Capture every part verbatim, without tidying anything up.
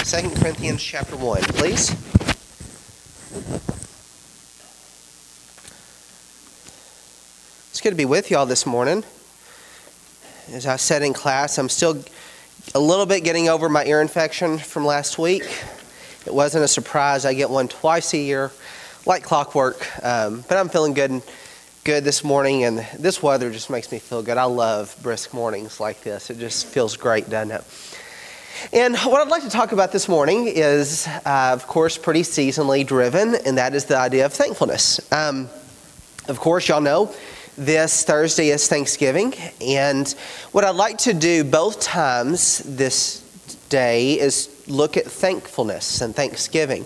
Second Corinthians chapter one, please. It's good to be with y'all this morning. As I said in class, I'm still a little bit getting over my ear infection from last week. It wasn't a surprise. I get one twice a year, like clockwork. Um, but I'm feeling good, good this morning, and this weather just makes me feel good. I love brisk mornings like this. It just feels great, doesn't it? And what I'd like to talk about this morning is, uh, of course, pretty seasonally driven, and that is the idea of thankfulness. Um, of course, y'all know this Thursday is Thanksgiving, and what I'd like to do both times this day is look at thankfulness and thanksgiving.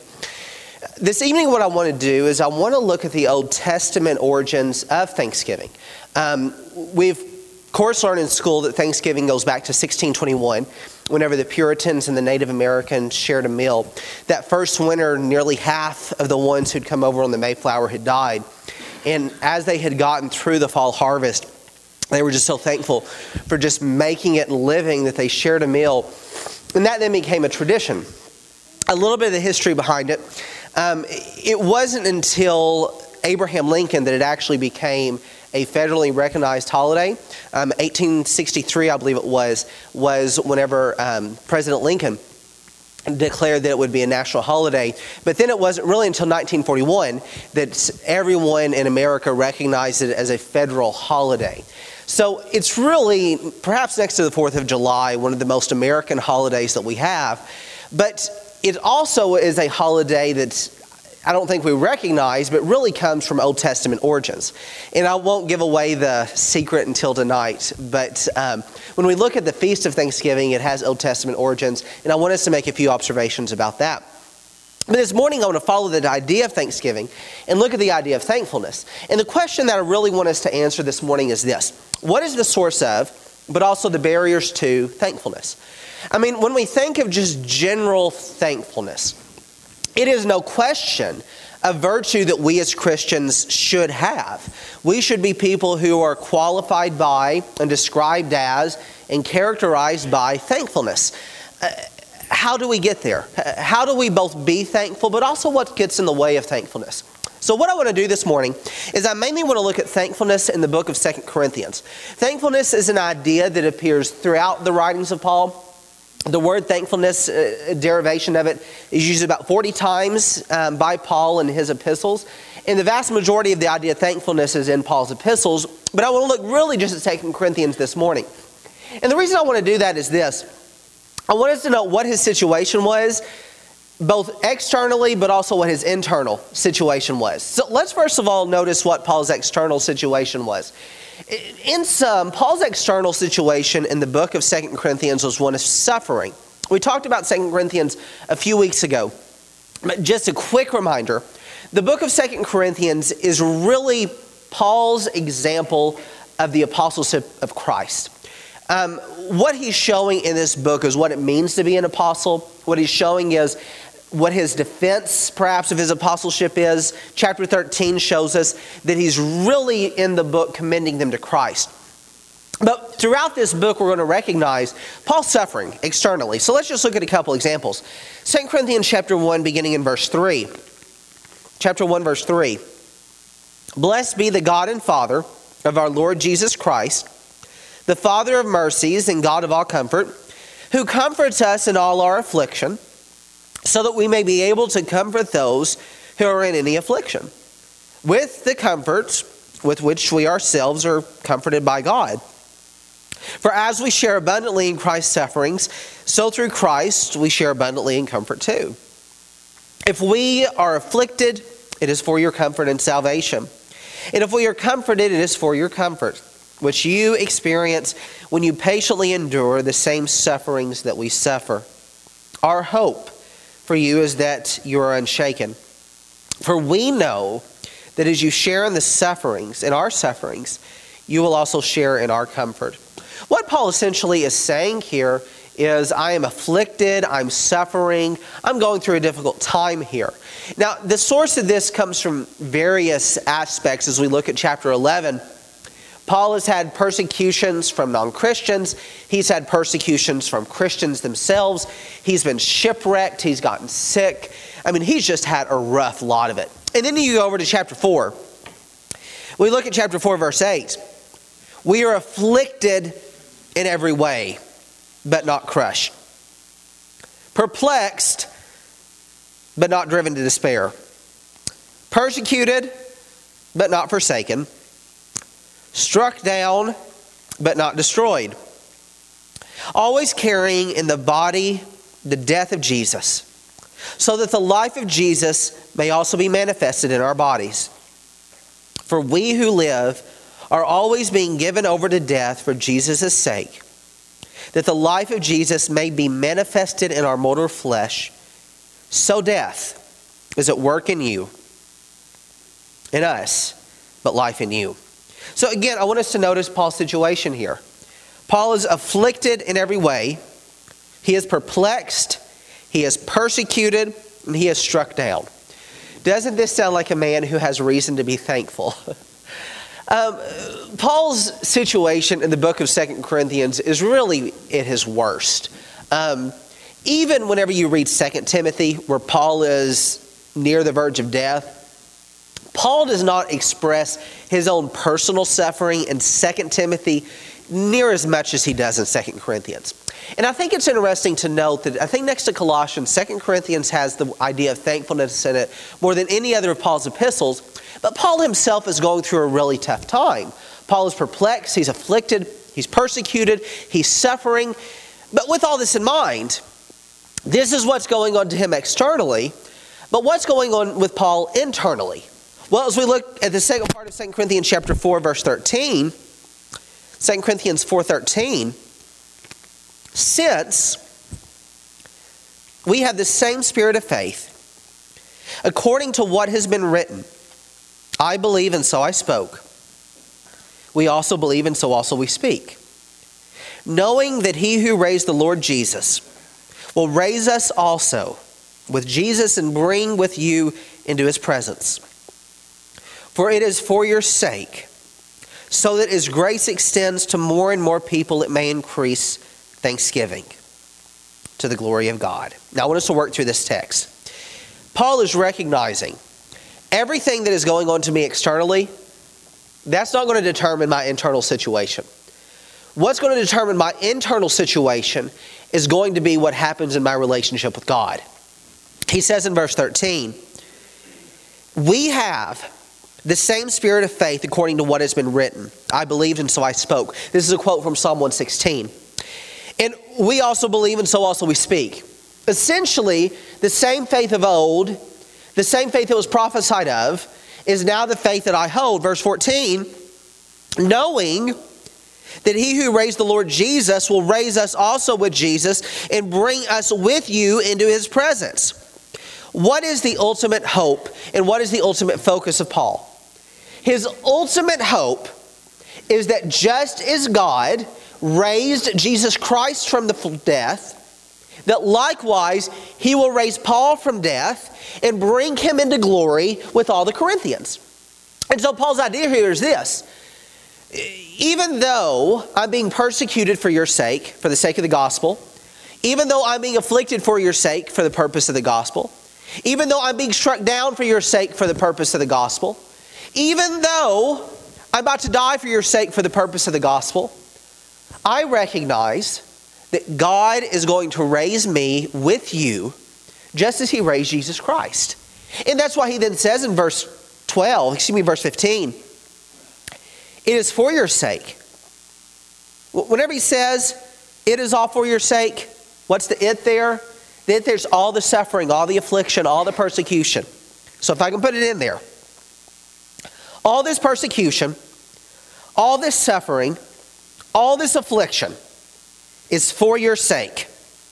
This evening, what I want to do is I want to look at the Old Testament origins of Thanksgiving. Um, we've, of course, learned in school that Thanksgiving goes back to sixteen twenty-one, whenever the Puritans and the Native Americans shared a meal. That first winter, nearly half of the ones who'd come over on the Mayflower had died. And as they had gotten through the fall harvest, they were just so thankful for just making it and living that they shared a meal. And that then became a tradition. A little bit of the history behind it. Um, it wasn't until Abraham Lincoln that it actually became a federally recognized holiday. Um, eighteen sixty-three, I believe it was, was whenever um, President Lincoln declared that it would be a national holiday. But then it wasn't really until nineteen forty-one that everyone in America recognized it as a federal holiday. So it's really, perhaps next to the fourth of July, one of the most American holidays that we have. But it also is a holiday that I don't think we recognize, but really comes from Old Testament origins. And I won't give away the secret until tonight, but um, when we look at the Feast of Thanksgiving, it has Old Testament origins, and I want us to make a few observations about that. But this morning, I want to follow the idea of Thanksgiving and look at the idea of thankfulness. And the question that I really want us to answer this morning is this: what is the source of, but also the barriers to, thankfulness? I mean, when we think of just general thankfulness, it is no question a virtue that we as Christians should have. We should be people who are qualified by and described as and characterized by thankfulness. Uh, how do we get there? How do we both be thankful, but also what gets in the way of thankfulness? So what I want to do this morning is I mainly want to look at thankfulness in the book of Second Corinthians. Thankfulness is an idea that appears throughout the writings of Paul. The word thankfulness, a derivation of it, is used about forty times um, by Paul in his epistles. And the vast majority of the idea of thankfulness is in Paul's epistles. But I want to look really just at Second Corinthians this morning. And the reason I want to do that is this. I want us to know what his situation was, both externally, but also what his internal situation was. So let's first of all notice what Paul's external situation was. In sum, Paul's external situation in the book of Second Corinthians was one of suffering. We talked about Second Corinthians a few weeks ago. But just a quick reminder, the book of Second Corinthians is really Paul's example of the apostleship of Christ. Um, what he's showing in this book is what it means to be an apostle. What he's showing is what his defense, perhaps, of his apostleship is. Chapter thirteen shows us that he's really in the book commending them to Christ. But throughout this book, we're going to recognize Paul's suffering externally. So let's just look at a couple examples. Second Corinthians chapter one, beginning in verse three. Chapter one, verse three. Blessed be the God and Father of our Lord Jesus Christ, the Father of mercies and God of all comfort, who comforts us in all our affliction, so that we may be able to comfort those who are in any affliction, with the comforts with which we ourselves are comforted by God. For as we share abundantly in Christ's sufferings, so through Christ we share abundantly in comfort too. If we are afflicted, it is for your comfort and salvation. And if we are comforted, it is for your comfort, which you experience when you patiently endure the same sufferings that we suffer. Our hope for you is that you are unshaken. For we know that as you share in the sufferings, in our sufferings, you will also share in our comfort. What Paul essentially is saying here is, I am afflicted, I'm suffering, I'm going through a difficult time here. Now, the source of this comes from various aspects as we look at chapter eleven. Paul has had persecutions from non-Christians. He's had persecutions from Christians themselves. He's been shipwrecked. He's gotten sick. I mean, he's just had a rough lot of it. And then you go over to chapter four. We look at chapter four, verse eight. We are afflicted in every way, but not crushed. Perplexed, but not driven to despair. Persecuted, but not forsaken. Struck down, but not destroyed. Always carrying in the body the death of Jesus, so that the life of Jesus may also be manifested in our bodies. For we who live are always being given over to death for Jesus' sake, that the life of Jesus may be manifested in our mortal flesh. So death is at work in you, in us, but life in you. So again, I want us to notice Paul's situation here. Paul is afflicted in every way. He is perplexed. He is persecuted. And he is struck down. Doesn't this sound like a man who has reason to be thankful? um, Paul's situation in the book of Second Corinthians is really at his worst. Um, even whenever you read Second Timothy, where Paul is near the verge of death, Paul does not express his own personal suffering in Second Timothy near as much as he does in Second Corinthians. And I think it's interesting to note that I think next to Colossians, Second Corinthians has the idea of thankfulness in it more than any other of Paul's epistles. But Paul himself is going through a really tough time. Paul is perplexed, he's afflicted, he's persecuted, he's suffering. But with all this in mind, this is what's going on to him externally. But what's going on with Paul internally? Well, as we look at the second part of Second Corinthians chapter four, verse thirteen, Second Corinthians four thirteen, since we have the same spirit of faith, according to what has been written, I believe and so I spoke. We also believe and so also we speak. Knowing that he who raised the Lord Jesus will raise us also with Jesus and bring with you into his presence. For it is for your sake, so that as grace extends to more and more people, it may increase thanksgiving to the glory of God. Now I want us to work through this text. Paul is recognizing everything that is going on to me externally, that's not going to determine my internal situation. What's going to determine my internal situation is going to be what happens in my relationship with God. He says in verse thirteen, we have the same spirit of faith according to what has been written. I believed and so I spoke. This is a quote from Psalm one sixteen. And we also believe and so also we speak. Essentially, the same faith of old, the same faith that was prophesied of, is now the faith that I hold. Verse fourteen, knowing that he who raised the Lord Jesus will raise us also with Jesus and bring us with you into his presence. What is the ultimate hope and what is the ultimate focus of Paul? His ultimate hope is that just as God raised Jesus Christ from the death, that likewise he will raise Paul from death and bring him into glory with all the Corinthians. And so Paul's idea here is this. Even though I'm being persecuted for your sake, for the sake of the gospel, even though I'm being afflicted for your sake, for the purpose of the gospel, even though I'm being struck down for your sake, for the purpose of the gospel, even though I'm about to die for your sake, for the purpose of the gospel, I recognize that God is going to raise me with you just as he raised Jesus Christ. And that's why he then says in verse twelve, excuse me, verse fifteen, it is for your sake. Whenever he says, it is all for your sake, what's the it there? The it there's all the suffering, all the affliction, all the persecution. So if I can put it in there. All this persecution, all this suffering, all this affliction is for your sake.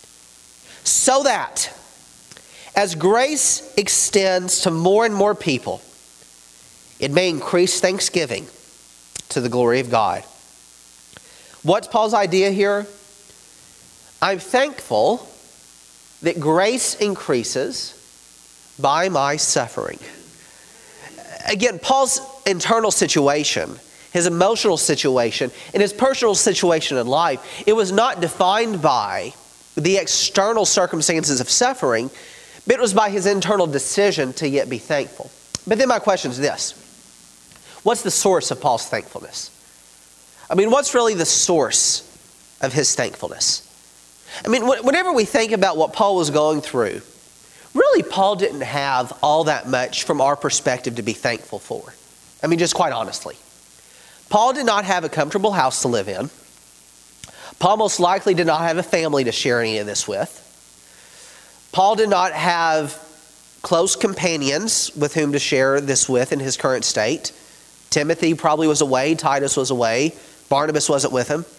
So that as grace extends to more and more people, it may increase thanksgiving to the glory of God. What's Paul's idea here? I'm thankful that grace increases by my suffering. Again, Paul's internal situation, his emotional situation, and his personal situation in life, it was not defined by the external circumstances of suffering, but it was by his internal decision to yet be thankful. But then my question is this: what's the source of Paul's thankfulness? I mean, what's really the source of his thankfulness? I mean, whenever we think about what Paul was going through, really Paul didn't have all that much from our perspective to be thankful for. I mean, just quite honestly. Paul did not have a comfortable house to live in. Paul most likely did not have a family to share any of this with. Paul did not have close companions with whom to share this with in his current state. Timothy probably was away. Titus was away. Barnabas wasn't with him.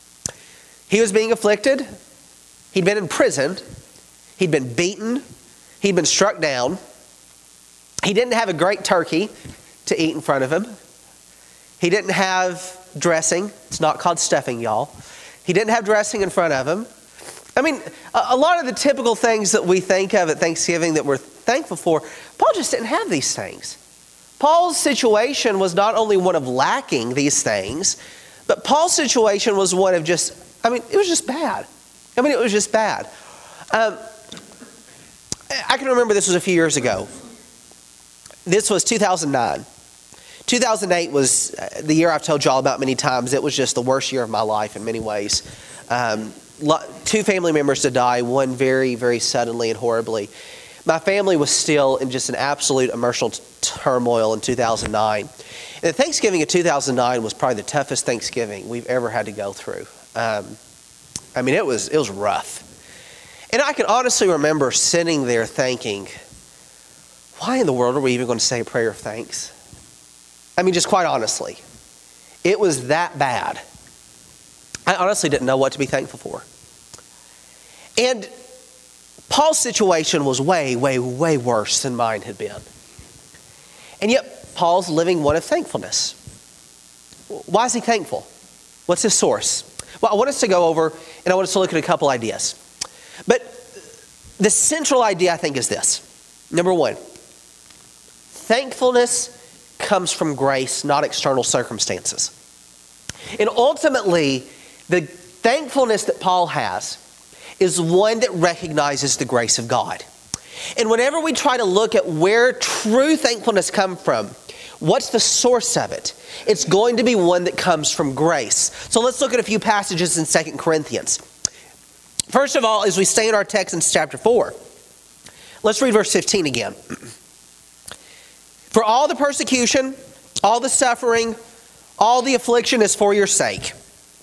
He was being afflicted. He'd been in prison. He'd been beaten. He'd been struck down. He didn't have a great turkey to eat in front of him. He didn't have dressing. It's not called stuffing, y'all. He didn't have dressing in front of him. I mean, a lot of the typical things that we think of at Thanksgiving that we're thankful for, Paul just didn't have these things. Paul's situation was not only one of lacking these things, but Paul's situation was one of just, I mean, it was just bad. I mean, it was just bad. Um, I can remember this was a few years ago. This was two thousand nine. two thousand eight was the year I've told you all about many times. It was just the worst year of my life in many ways. Um, two family members to die, one very, very suddenly and horribly. My family was still in just an absolute emotional t- turmoil in two thousand nine. And the Thanksgiving of two thousand nine was probably the toughest Thanksgiving we've ever had to go through. Um, I mean, it was it was rough. And I can honestly remember sitting there thinking, why in the world are we even going to say a prayer of thanks? I mean, just quite honestly, it was that bad. I honestly didn't know what to be thankful for. And Paul's situation was way, way, way worse than mine had been. And yet, Paul's living one of thankfulness. Why is he thankful? What's his source? Well, I want us to go over, and I want us to look at a couple ideas. But the central idea, I think, is this. Number one, thankfulness comes from grace, not external circumstances. And ultimately, the thankfulness that Paul has is one that recognizes the grace of God. And whenever we try to look at where true thankfulness comes from, what's the source of it? It's going to be one that comes from grace. So let's look at a few passages in Second Corinthians. First of all, as we stay in our text in chapter four, let's read verse fifteen again. For all the persecution, all the suffering, all the affliction is for your sake,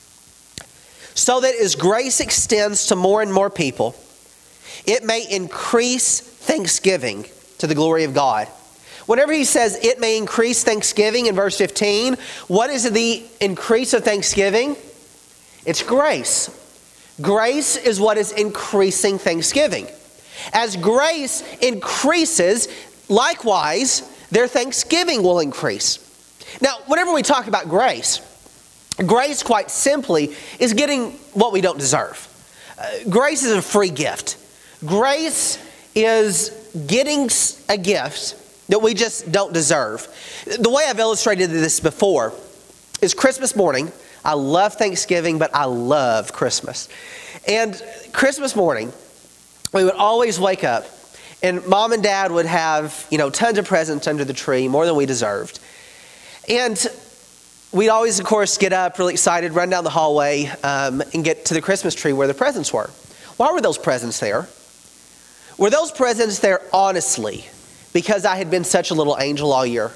so that as grace extends to more and more people, it may increase thanksgiving to the glory of God. Whenever he says it may increase thanksgiving in verse fifteen, what is the increase of thanksgiving? It's grace. Grace is what is increasing thanksgiving. As grace increases, likewise, their thanksgiving will increase. Now, whenever we talk about grace, grace, quite simply, is getting what we don't deserve. Uh, grace is a free gift. Grace is getting a gift that we just don't deserve. The way I've illustrated this before is Christmas morning. I love Thanksgiving, but I love Christmas. And Christmas morning, we would always wake up, and Mom and Dad would have, you know, tons of presents under the tree, more than we deserved. And we'd always, of course, get up really excited, run down the hallway, um, and get to the Christmas tree where the presents were. Why were those presents there? Were those presents there honestly because I had been such a little angel all year?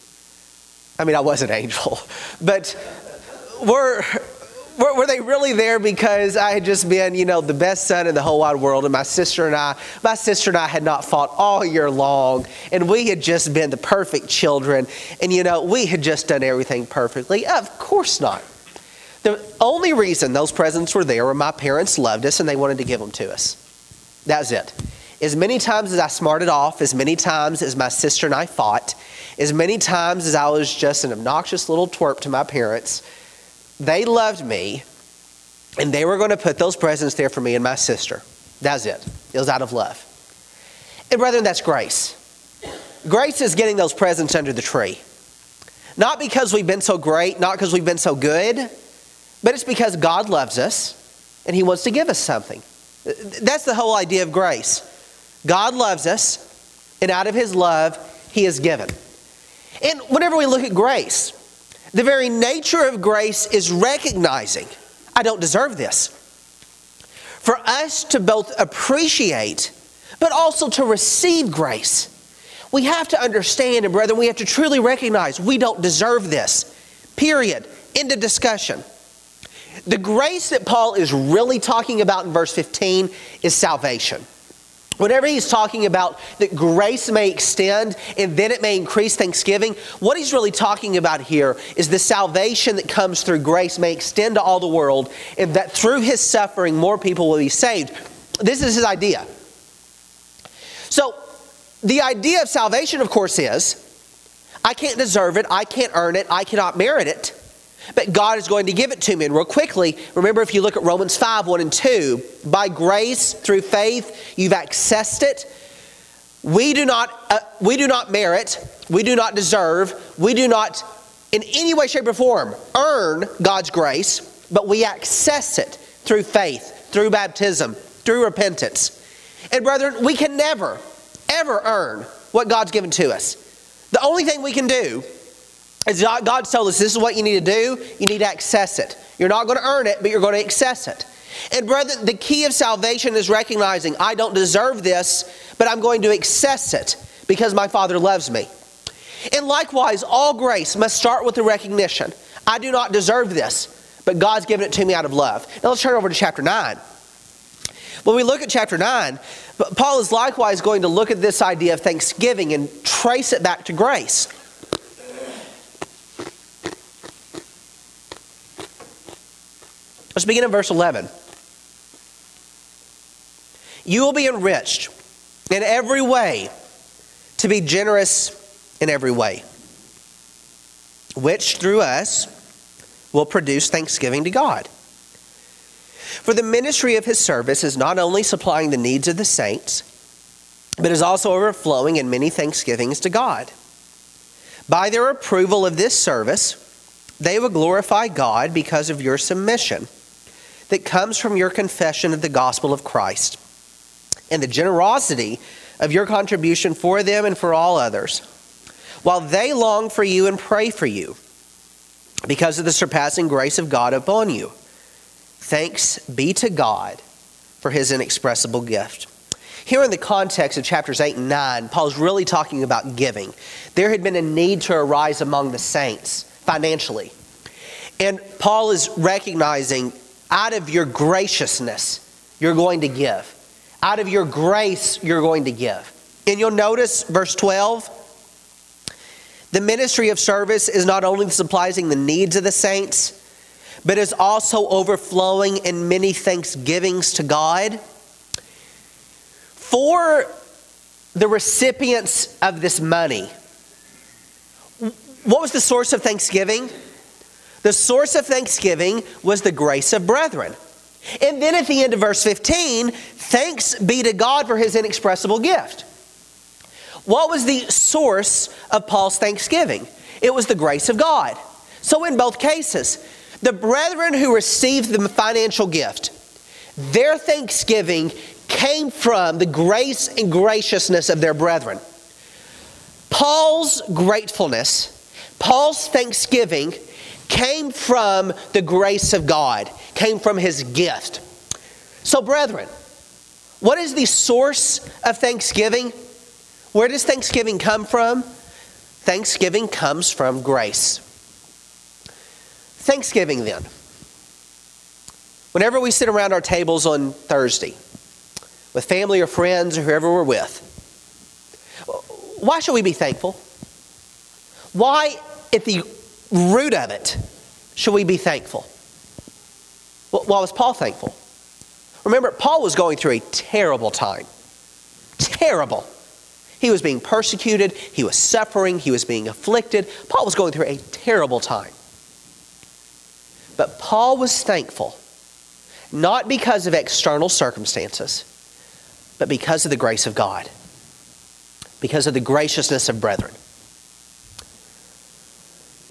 I mean, I was an angel, but were, were were they really there because I had just been, you know, the best son in the whole wide world, and my sister and I, my sister and I had not fought all year long, and we had just been the perfect children, and you know, we had just done everything perfectly? Of course not. The only reason those presents were there were my parents loved us and they wanted to give them to us. That was it. As many times as I smarted off, as many times as my sister and I fought, as many times as I was just an obnoxious little twerp to my parents, they loved me, and they were going to put those presents there for me and my sister. That's it. It was out of love. And brethren, that's grace. Grace is getting those presents under the tree. Not because we've been so great, not because we've been so good, but it's because God loves us and He wants to give us something. That's the whole idea of grace. God loves us, and out of His love, He has given. And whenever we look at grace, the very nature of grace is recognizing, I don't deserve this. For us to both appreciate, but also to receive grace, we have to understand, and brethren, we have to truly recognize we don't deserve this. Period. End of discussion. The grace that Paul is really talking about in verse fifteen is salvation. Whenever he's talking about that grace may extend and then it may increase thanksgiving, what he's really talking about here is the salvation that comes through grace may extend to all the world, and that through His suffering more people will be saved. This is his idea. So, the idea of salvation, of course, is I can't deserve it, I can't earn it, I cannot merit it, but God is going to give it to me. And real quickly, remember if you look at Romans five, one and two, by grace, through faith, you've accessed it. We do not, uh, we do not merit, we do not deserve, we do not in any way, shape, or form earn God's grace, but we access it through faith, through baptism, through repentance. And brethren, we can never, ever earn what God's given to us. The only thing we can do is God's told us this is what you need to do. You need to access it. You're not going to earn it, but you're going to access it. And brethren, the key of salvation is recognizing I don't deserve this, but I'm going to access it because my Father loves me. And likewise, all grace must start with the recognition I do not deserve this, but God's given it to me out of love. Now let's turn over to chapter nine. When we look at chapter nine, Paul is likewise going to look at this idea of thanksgiving and trace it back to grace. Let's begin in verse eleven. You will be enriched in every way to be generous in every way, which through us will produce thanksgiving to God. For the ministry of His service is not only supplying the needs of the saints, but is also overflowing in many thanksgivings to God. By their approval of this service, they will glorify God because of your submission that comes from your confession of the gospel of Christ and the generosity of your contribution for them and for all others, while they long for you and pray for you because of the surpassing grace of God upon you. Thanks be to God for His inexpressible gift. Here in the context of chapters eight and nine, Paul's really talking about giving. There had been a need to arise among the saints financially. And Paul is recognizing out of your graciousness, you're going to give. Out of your grace, you're going to give. And you'll notice verse twelve, the ministry of service is not only supplying the needs of the saints, but is also overflowing in many thanksgivings to God. For the recipients of this money, what was the source of thanksgiving? The source of thanksgiving was the grace of brethren. And then at the end of verse fifteen, thanks be to God for His inexpressible gift. What was the source of Paul's thanksgiving? It was the grace of God. So in both cases, the brethren who received the financial gift, their thanksgiving came from the grace and graciousness of their brethren. Paul's gratefulness, Paul's thanksgiving came from the grace of God, came from His gift. So brethren, what is the source of thanksgiving? Where does thanksgiving come from? Thanksgiving comes from grace. Thanksgiving then. Whenever we sit around our tables on Thursday with family or friends or whoever we're with, why should we be thankful? Why, at the root of it, should we be thankful? Why was Paul thankful? Remember, Paul was going through a terrible time. Terrible. He was being persecuted. He was suffering. He was being afflicted. Paul was going through a terrible time. But Paul was thankful, not because of external circumstances, but because of the grace of God, because of the graciousness of brethren.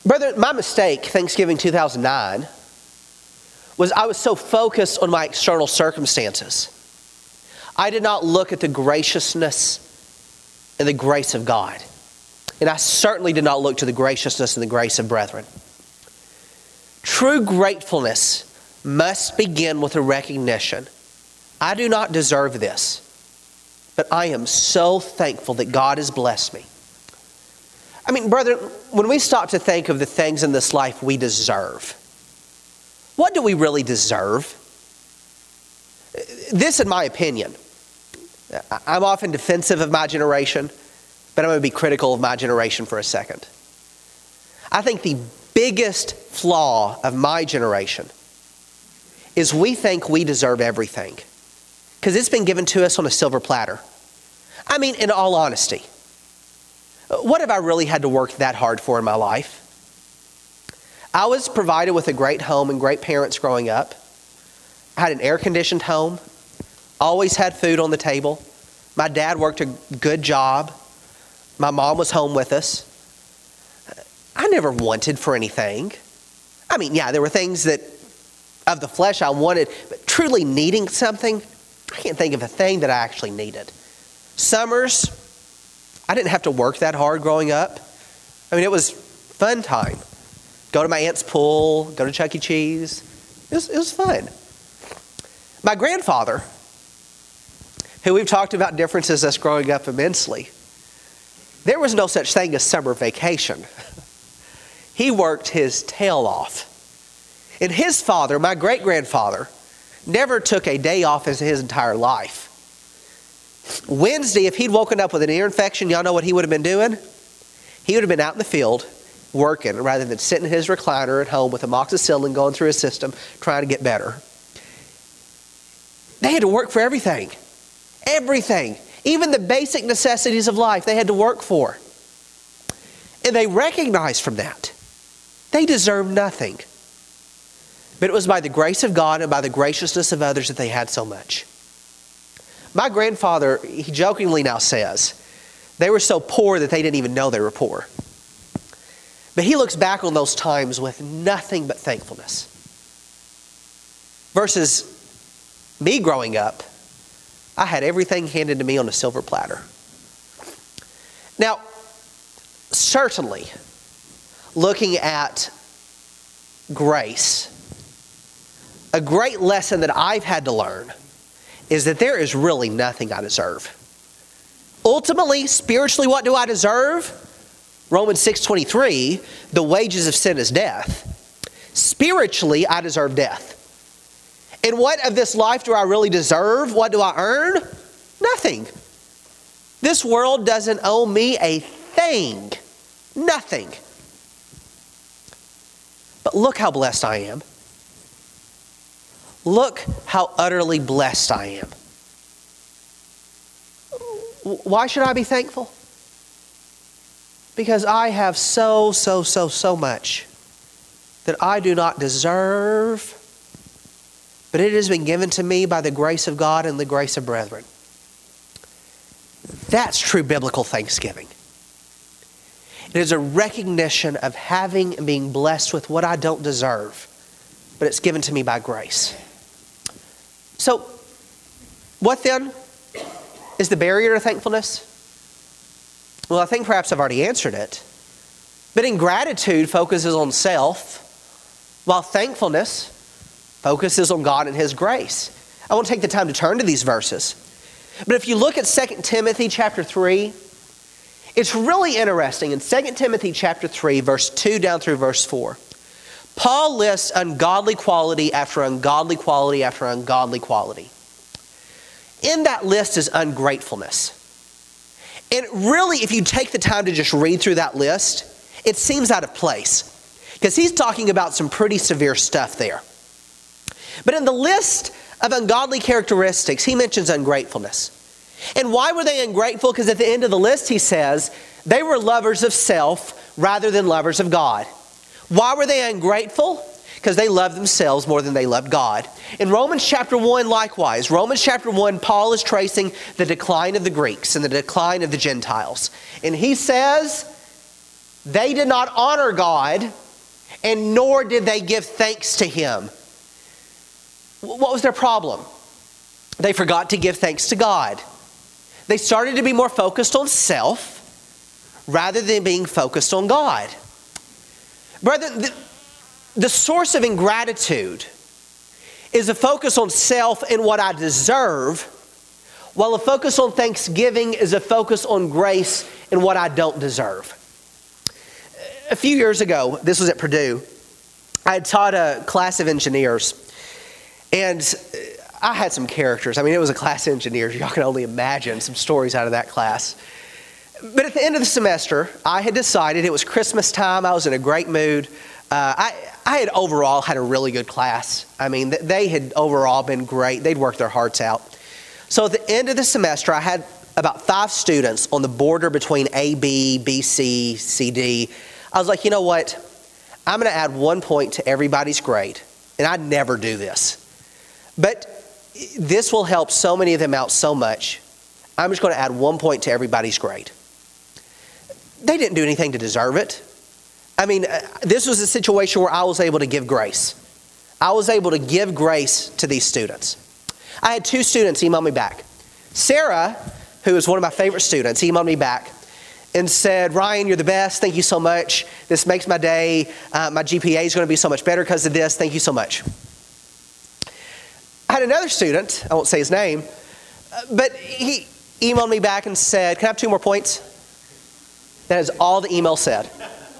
Brother, my mistake, Thanksgiving two thousand nine, was I was so focused on my external circumstances. I did not look at the graciousness and the grace of God. And I certainly did not look to the graciousness and the grace of brethren. True gratefulness must begin with a recognition. I do not deserve this, but I am so thankful that God has blessed me. I mean, brother, when we stop to think of the things in this life we deserve, what do we really deserve? This, in my opinion, I'm often defensive of my generation, but I'm going to be critical of my generation for a second. I think the biggest flaw of my generation is we think we deserve everything because it's been given to us on a silver platter. I mean, in all honesty, what have I really had to work that hard for in my life? I was provided with a great home and great parents growing up. I had an air-conditioned home, always had food on the table. My dad worked a good job. My mom was home with us. I never wanted for anything. I mean, yeah, there were things that of the flesh I wanted, but truly needing something, I can't think of a thing that I actually needed. Summers, I didn't have to work that hard growing up. I mean, it was fun time. Go to my aunt's pool, go to Chuck E. Cheese. It was, it was fun. My grandfather, who we've talked about differences us growing up immensely, there was no such thing as summer vacation. He worked his tail off. And his father, my great-grandfather, never took a day off in his entire life. Wednesday, if he'd woken up with an ear infection, y'all know what he would have been doing? He would have been out in the field working rather than sitting in his recliner at home with amoxicillin going through his system trying to get better. They had to work for everything. Everything. Even the basic necessities of life they had to work for. And they recognized from that they deserved nothing. But it was by the grace of God and by the graciousness of others that they had so much. My grandfather, he jokingly now says, they were so poor that they didn't even know they were poor. But he looks back on those times with nothing but thankfulness. Versus me growing up, I had everything handed to me on a silver platter. Now, certainly, looking at grace, a great lesson that I've had to learn is that there is really nothing I deserve. Ultimately, spiritually, what do I deserve? Romans six twenty-three, the wages of sin is death. Spiritually, I deserve death. And what of this life do I really deserve? What do I earn? Nothing. This world doesn't owe me a thing. Nothing. But look how blessed I am. Look how utterly blessed I am. Why should I be thankful? Because I have so, so, so, so much that I do not deserve, but it has been given to me by the grace of God and the grace of brethren. That's true biblical thanksgiving. It is a recognition of having and being blessed with what I don't deserve, but it's given to me by grace. So, what then is the barrier to thankfulness? Well, I think perhaps I've already answered it. But ingratitude focuses on self, while thankfulness focuses on God and His grace. I won't take the time to turn to these verses. But if you look at Second Timothy chapter three, it's really interesting. In Second Timothy chapter three, verse two down through verse four, Paul lists ungodly quality after ungodly quality after ungodly quality. In that list is ungratefulness. And really, if you take the time to just read through that list, it seems out of place. Because he's talking about some pretty severe stuff there. But in the list of ungodly characteristics, he mentions ungratefulness. And why were they ungrateful? Because at the end of the list, he says, they were lovers of self rather than lovers of God. Why were they ungrateful? Because they loved themselves more than they loved God. In Romans chapter one, likewise, Romans chapter one, Paul is tracing the decline of the Greeks and the decline of the Gentiles. And he says, They did not honor God, and nor did they give thanks to Him. What was their problem? They forgot to give thanks to God. They started to be more focused on self rather than being focused on God. Brethren, the, the source of ingratitude is a focus on self and what I deserve, while a focus on thanksgiving is a focus on grace and what I don't deserve. A few years ago, this was at Purdue, I had taught a class of engineers, and I had some characters. I mean, it was a class of engineers. Y'all can only imagine some stories out of that class. But at the end of the semester, I had decided it was Christmas time. I was in a great mood. Uh, I, I had overall had a really good class. I mean, they had overall been great. They'd worked their hearts out. So at the end of the semester, I had about five students on the border between A, B, B, C, C, D. I was like, you know what? I'm going to add one point to everybody's grade. And I never do this. But this will help so many of them out so much. I'm just going to add one point to everybody's grade. They didn't do anything to deserve it. I mean, this was a situation where I was able to give grace. I was able to give grace to these students. I had two students email me back. Sarah, who is one of my favorite students, emailed me back and said, Ryan, you're the best. Thank you so much. This makes my day. Uh, my G P A is going to be so much better because of this. Thank you so much. I had another student, I won't say his name, but he emailed me back and said, can I have two more points? That is all the email said.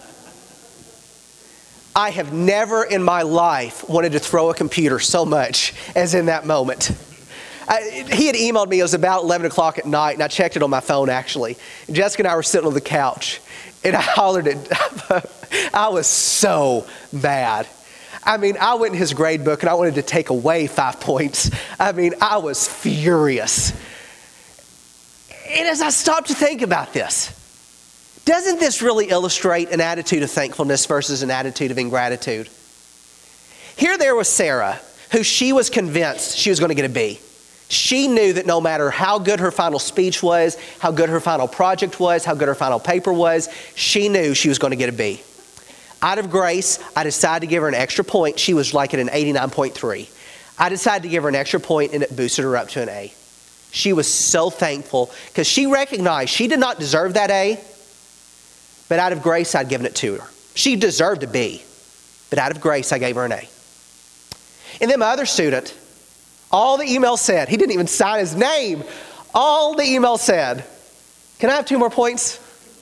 I have never in my life wanted to throw a computer so much as in that moment. I, he had emailed me, it was about eleven o'clock at night, and I checked it on my phone actually. And Jessica and I were sitting on the couch, and I hollered it. I was so mad. I mean, I went in his grade book and I wanted to take away five points. I mean, I was furious. And as I stopped to think about this, doesn't this really illustrate an attitude of thankfulness versus an attitude of ingratitude? Here there was Sarah, who she was convinced she was going to get a B. She knew that no matter how good her final speech was, how good her final project was, how good her final paper was, she knew she was going to get a B. Out of grace, I decided to give her an extra point. She was like at an eighty-nine point three. I decided to give her an extra point, and it boosted her up to an A. She was so thankful because she recognized she did not deserve that A, but out of grace, I'd given it to her. She deserved a B, but out of grace, I gave her an A. And then my other student, all the email said, he didn't even sign his name. All the email said, can I have two more points?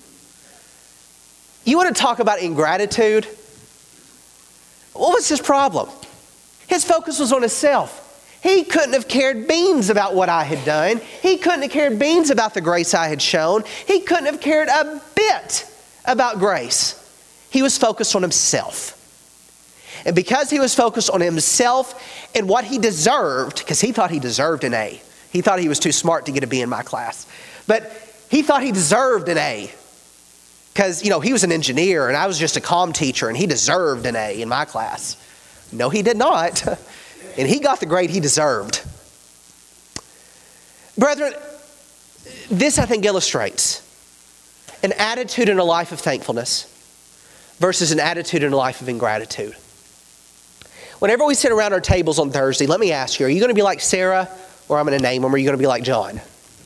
You want to talk about ingratitude? What was his problem? His focus was on himself. He couldn't have cared beans about what I had done. He couldn't have cared beans about the grace I had shown. He couldn't have cared a bit about grace. He was focused on himself. And because he was focused on himself and what he deserved, because he thought he deserved an A. He thought he was too smart to get a B in my class. But he thought he deserved an A. Because, you know, he was an engineer and I was just a comm teacher and he deserved an A in my class. No, he did not. And he got the grade he deserved. Brethren, this I think illustrates an attitude in a life of thankfulness versus an attitude in a life of ingratitude. Whenever we sit around our tables on Thursday, let me ask you, are you going to be like Sarah, or I'm going to name them, or are you going to be like John?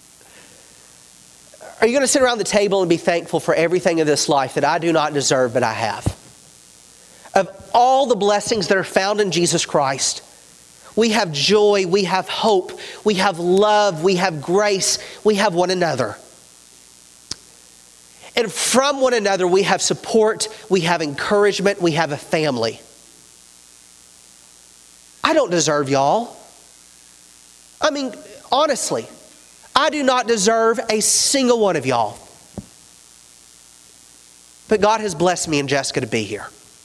Are you going to sit around the table and be thankful for everything of this life that I do not deserve, but I have? Of all the blessings that are found in Jesus Christ, we have joy, we have hope, we have love, we have grace, we have one another. And from one another, we have support, we have encouragement, we have a family. I don't deserve y'all. I mean, honestly, I do not deserve a single one of y'all. But God has blessed me and Jessica to be here.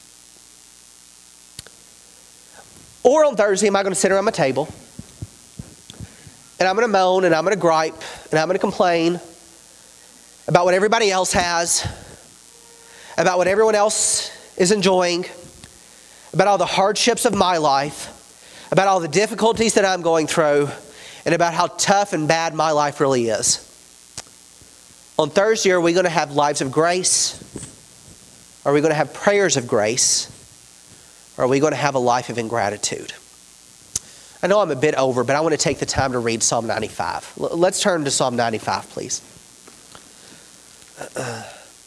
Or on Thursday, am I going to sit around my table and I'm going to moan and I'm going to gripe and I'm going to complain about what everybody else has, about what everyone else is enjoying, about all the hardships of my life, about all the difficulties that I'm going through, and about how tough and bad my life really is. On Thursday, are we going to have lives of grace? Are we going to have prayers of grace? Or are we going to have a life of ingratitude? I know I'm a bit over, but I want to take the time to read Psalm ninety-five. L- let's turn to Psalm ninety-five, please. Uh,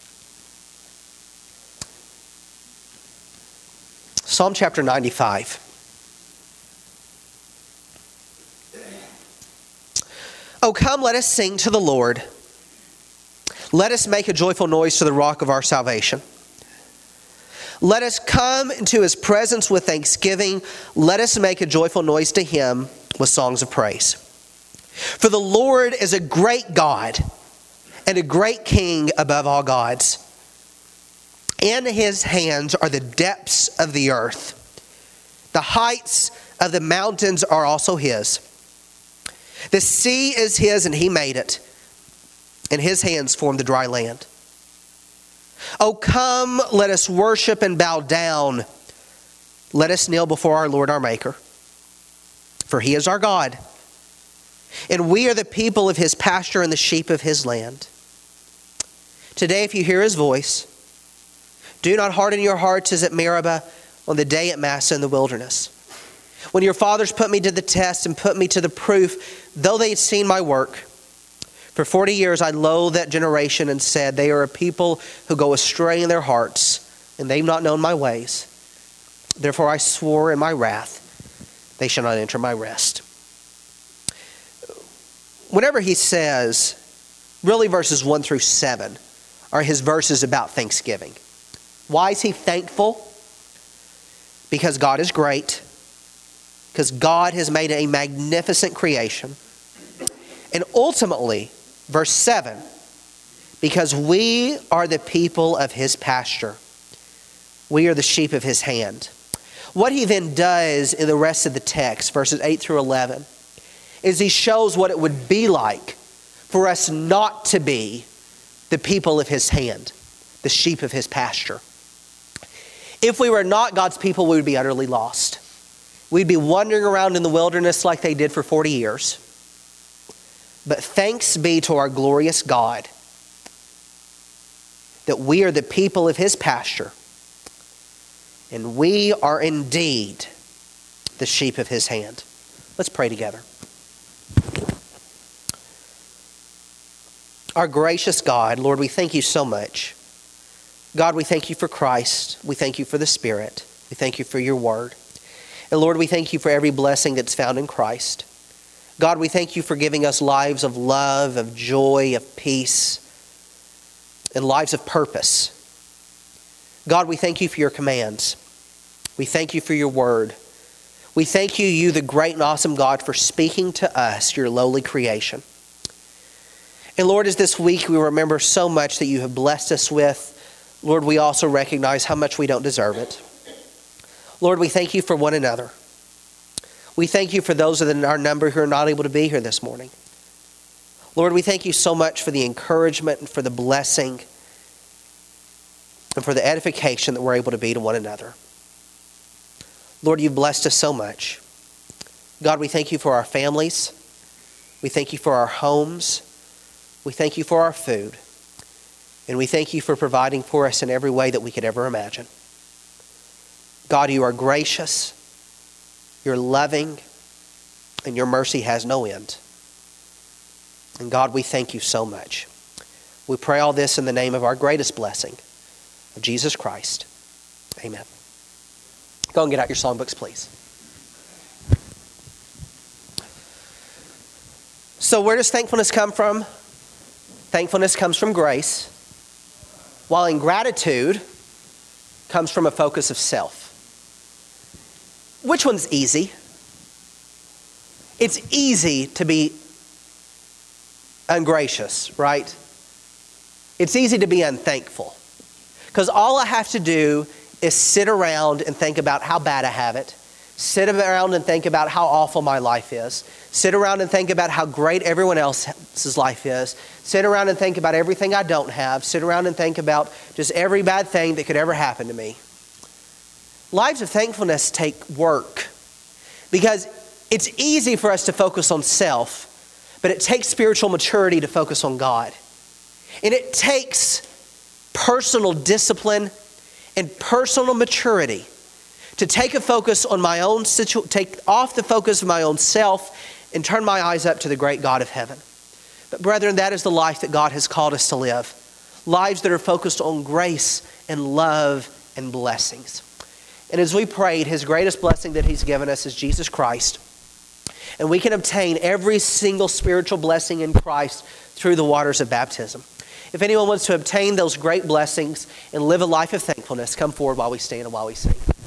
Psalm chapter ninety-five. Oh, come, let us sing to the Lord. Let us make a joyful noise to the rock of our salvation. Let us come into his presence with thanksgiving. Let us make a joyful noise to him with songs of praise. For the Lord is a great God and a great King above all gods. In his hands are the depths of the earth. The heights of the mountains are also his. The sea is his, and he made it, and his hands formed the dry land. Oh, come, let us worship and bow down. Let us kneel before our Lord, our Maker. For he is our God, and we are the people of his pasture and the sheep of his land. Today, if you hear his voice, do not harden your hearts as at Meribah on the day at Massah in the wilderness, when your fathers put me to the test and put me to the proof, though they had seen my work. For forty years I loathed that generation and said, they are a people who go astray in their hearts, and they've not known my ways. Therefore I swore in my wrath, they shall not enter my rest. Whenever he says, really verses one through seven are his verses about thanksgiving. Why is he thankful? Because God is great. Because God has made a magnificent creation. And ultimately, verse seven, because we are the people of his pasture. We are the sheep of his hand. What he then does in the rest of the text, verses eight through eleven, is he shows what it would be like for us not to be the people of his hand, the sheep of his pasture. If we were not God's people, we would be utterly lost. We'd be wandering around in the wilderness like they did for forty years. But thanks be to our glorious God that we are the people of his pasture, and we are indeed the sheep of his hand. Let's pray together. Our gracious God, Lord, we thank you so much. God, we thank you for Christ. We thank you for the Spirit. We thank you for your word. And Lord, we thank you for every blessing that's found in Christ. God, we thank you for giving us lives of love, of joy, of peace, and lives of purpose. God, we thank you for your commands. We thank you for your word. We thank you, you the great and awesome God, for speaking to us, your lowly creation. And Lord, as this week we remember so much that you have blessed us with, Lord, we also recognize how much we don't deserve it. Lord, we thank you for one another. We thank you for those in our number who are not able to be here this morning. Lord, we thank you so much for the encouragement and for the blessing and for the edification that we're able to be to one another. Lord, you've blessed us so much. God, we thank you for our families. We thank you for our homes. We thank you for our food. And we thank you for providing for us in every way that we could ever imagine. God, you are gracious, you're loving, and your mercy has no end. And God, we thank you so much. We pray all this in the name of our greatest blessing, of Jesus Christ. Amen. Go and get out your songbooks, please. So where does thankfulness come from? Thankfulness comes from grace, while ingratitude comes from a focus of self. Which one's easy? It's easy to be ungracious, right? It's easy to be unthankful. Because all I have to do is sit around and think about how bad I have it. Sit around and think about how awful my life is. Sit around and think about how great everyone else's life is. Sit around and think about everything I don't have. Sit around and think about just every bad thing that could ever happen to me. Lives of thankfulness take work because it's easy for us to focus on self, but it takes spiritual maturity to focus on God. And it takes personal discipline. and personal maturity to take a focus on my own situ- take off the focus of my own self and turn my eyes up to the great God of heaven. But brethren, that is the life that God has called us to live. Lives that are focused on grace and love and blessings. And as we prayed, His greatest blessing that He's given us is Jesus Christ. And we can obtain every single spiritual blessing in Christ through the waters of baptism. If anyone wants to obtain those great blessings and live a life of thankfulness, come forward while we stand and while we sing.